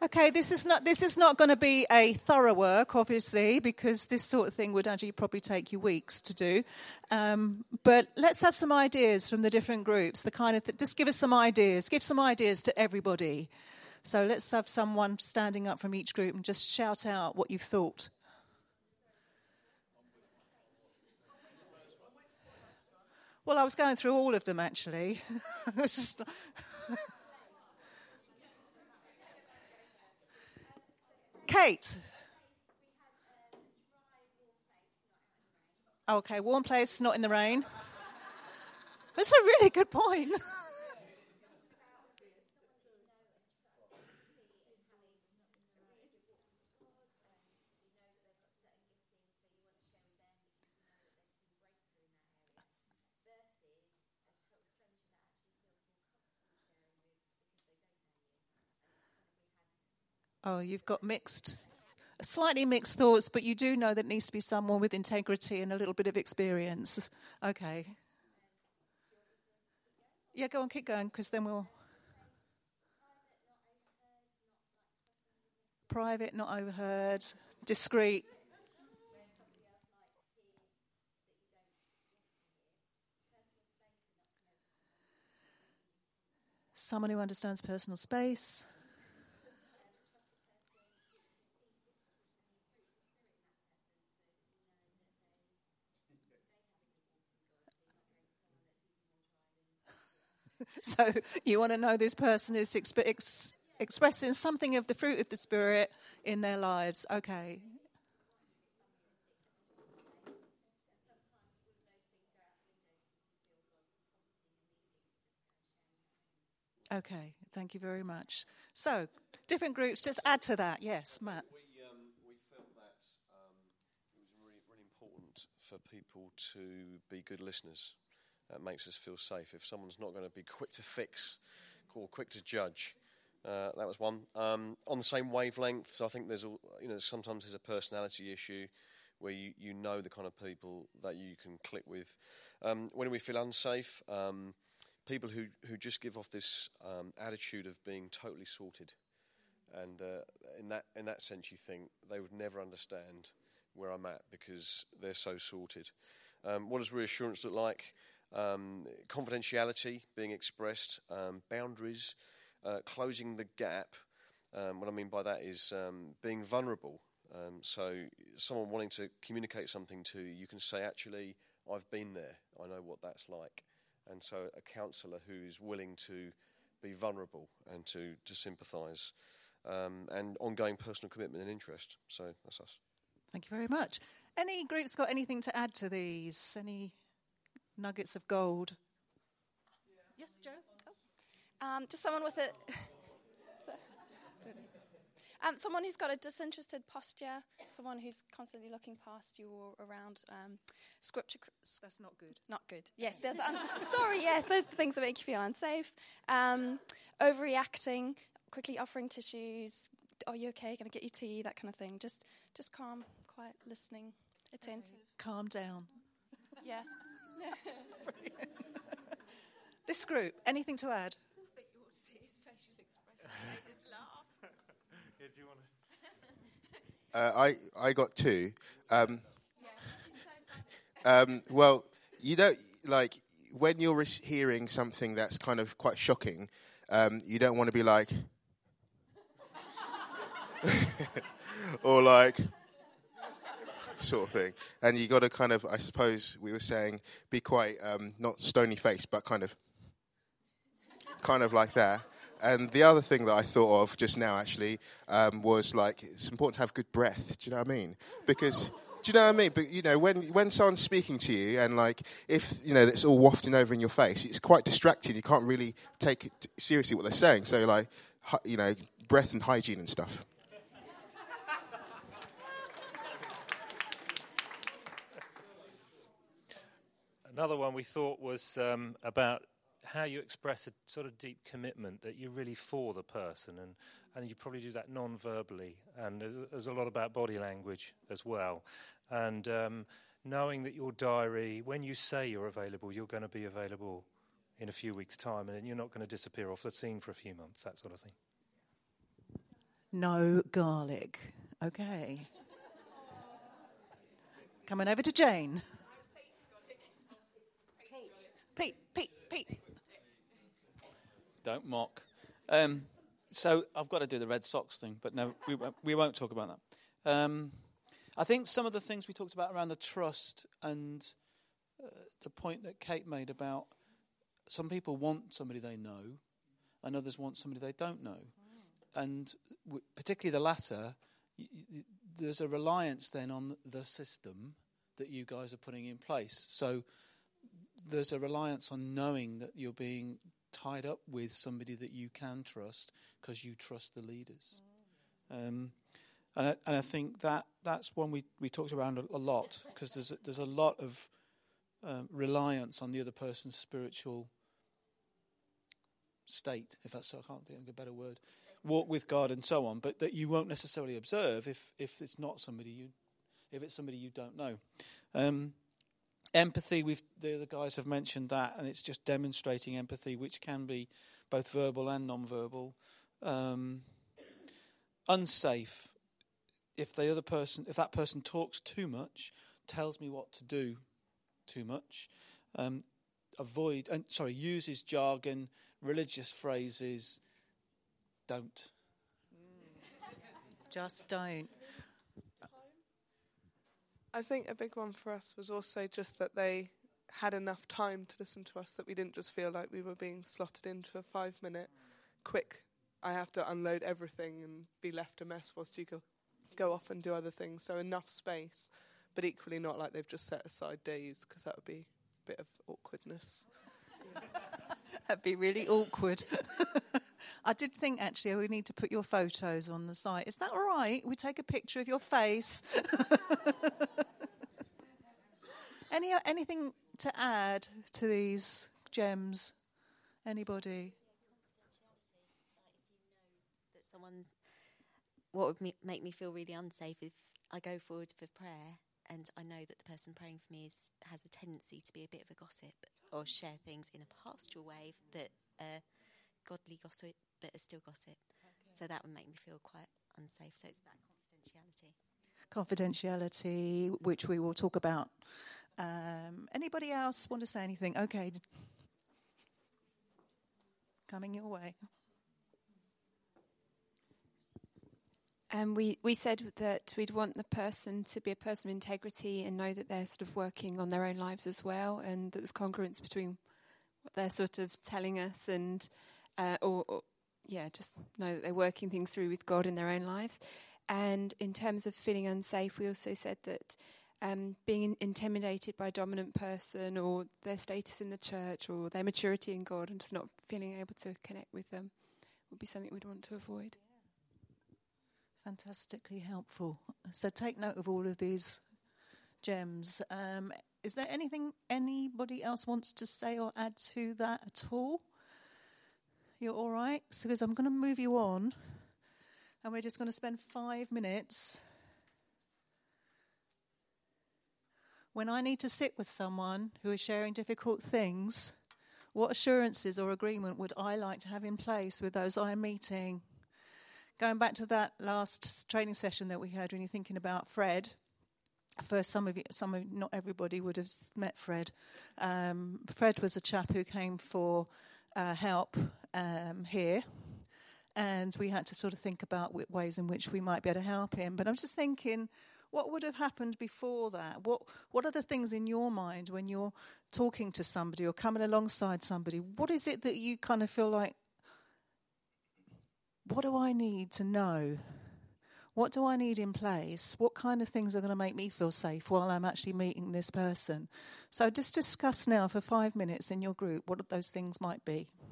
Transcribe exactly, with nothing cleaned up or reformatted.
Okay, this is not this is not going to be a thorough work, obviously, because this sort of thing would actually probably take you weeks to do. Um, but let's have some ideas from the different groups. The kind of th- just give us some ideas. Give some ideas to everybody. So let's have someone standing up from each group and just shout out what you've thought. Well, I was going through all of them actually. Kate. Okay, warm place, not in the rain. That's a really good point. Oh, you've got mixed, slightly mixed thoughts, but you do know that it needs to be someone with integrity and a little bit of experience. Okay. Yeah, go on, keep going, because then we'll... Private, not overheard. Discreet. Someone who understands personal space. So you want to know this person is exp- ex- expressing something of the fruit of the Spirit in their lives. Okay. Okay, thank you very much. So, different groups, just add to that. Yes, Matt. We, um, we felt that um, it was really, really important for people to be good listeners. That makes us feel safe. If someone's not going to be quick to fix or quick to judge, uh, that was one. Um, on the same wavelength, so I think there's a, you know, sometimes there's a personality issue where you, you know the kind of people that you can click with. Um, when we feel unsafe, um, people who, who just give off this um, attitude of being totally sorted, and uh, in that in that sense, you think they would never understand where I'm at because they're so sorted. Um, what does reassurance look like? Um, confidentiality being expressed, um, boundaries, uh, closing the gap. Um, what I mean by that is um, being vulnerable. Um, so someone wanting to communicate something to you, you can say, actually, I've been there. I know what that's like. And so a counsellor who is willing to be vulnerable and to, to sympathise, um, and ongoing personal commitment and interest. So that's us. Thank you very much. Any groups got anything to add to these? Any nuggets of gold? Yeah. Yes, Joe? Oh. Um, just someone with a... Um, someone who's got a disinterested posture, someone who's constantly looking past you or around. Um, scripture. That's not good. Not good. Yes, there's. Um, sorry. Yes, those are the things that make you feel unsafe. Um, overreacting, quickly offering tissues. Are you okay? Going to get you tea? That kind of thing. Just, just calm, quiet, listening, attentive. Okay. Calm down. Yeah. This group. Anything to add? Do you want to? Uh, I I got two. Um, um, well, you don't like when you're hearing something that's kind of quite shocking. Um, you don't want to be like, or like, sort of thing. And you got to kind of, I suppose we were saying, be quite um, not stony faced, but kind of, kind of like that. And the other thing that I thought of just now, actually, um, was like it's important to have good breath. Do you know what I mean? Because, do you know what I mean? But you know, when when someone's speaking to you, and like if you know it's all wafting over in your face, it's quite distracting. You can't really take it seriously what they're saying. So, like, you know, breath and hygiene and stuff. Another one we thought was um, about how you express a sort of deep commitment that you're really for the person, and, and you probably do that non-verbally, and there's, there's a lot about body language as well, and um, knowing that your diary, when you say you're available, you're going to be available in a few weeks' time, and you're not going to disappear off the scene for a few months, that sort of thing. no garlic. Okay. Coming over to Jane. Pete, Pete, Pete. Don't mock. Um, so I've got to do the Red Sox thing, but no, we won't, we won't talk about that. Um, I think some of the things we talked about around the trust and uh, the point that Kate made about some people want somebody they know and others want somebody they don't know. Mm. And w- particularly the latter, y- y- there's a reliance then on the system that you guys are putting in place. So there's a reliance on knowing that you're being tied up with somebody that you can trust because you trust the leaders. Mm. Um, and, I, and I think that that's one we, we talked around a, a lot because there's a, there's a lot of um, reliance on the other person's spiritual state, if that's, I can't think of a better word, walk with God and so on, but that you won't necessarily observe if, if it's not somebody you, if it's somebody you don't know. Um, empathy, we've, the other guys have mentioned that, and it's just demonstrating empathy, which can be both verbal and non-verbal. Um, unsafe, if the other person, if that person talks too much, tells me what to do too much, um, avoid, and sorry, uses jargon, religious phrases, don't. Just don't. I think a big one for us was also just that they had enough time to listen to us, that we didn't just feel like we were being slotted into a five-minute quick, I have to unload everything and be left a mess whilst you go, go off and do other things. So enough space, but equally not like they've just set aside days, because that would be a bit of awkwardness. Yeah. That'd be really awkward. I did think, actually, we need to put your photos on the site. Is that all right? We take a picture of your face. Any Anything to add to these gems? Anybody? That someone's, what would me, make me feel really unsafe if I go forward for prayer and I know that the person praying for me is, has a tendency to be a bit of a gossip or share things in a pastoral way that uh, godly gossip, but are still gossip. Okay. So that would make me feel quite unsafe. So it's that confidentiality. Confidentiality, which we will talk about. Um, anybody else want to say anything? Okay. Coming your way. And um, we, we said that we'd want the person to be a person of integrity and know that they're sort of working on their own lives as well, and that there's congruence between what they're sort of telling us and, uh, or, or, yeah, just know that they're working things through with God in their own lives. And in terms of feeling unsafe, we also said that um, being in, intimidated by a dominant person or their status in the church or their maturity in God and just not feeling able to connect with them would be something we'd want to avoid. Fantastically helpful. So take note of all of these gems. Um, is there anything anybody else wants to say or add to that at all? You're all right? So because I'm going to move you on, and we're just going to spend five minutes. When I need to sit with someone who is sharing difficult things, what assurances or agreement would I like to have in place with those I'm meeting? Going back to that last training session that we had when you're thinking about Fred, for some of you, some of not everybody would have met Fred. Um, Fred was a chap who came for uh, help um, here, and we had to sort of think about w- ways in which we might be able to help him. But I'm just thinking, what would have happened before that? What What are the things in your mind when you're talking to somebody or coming alongside somebody? What is it that you kind of feel like, what do I need to know? What do I need in place? What kind of things are going to make me feel safe while I'm actually meeting this person? So just discuss now for five minutes in your group what those things might be.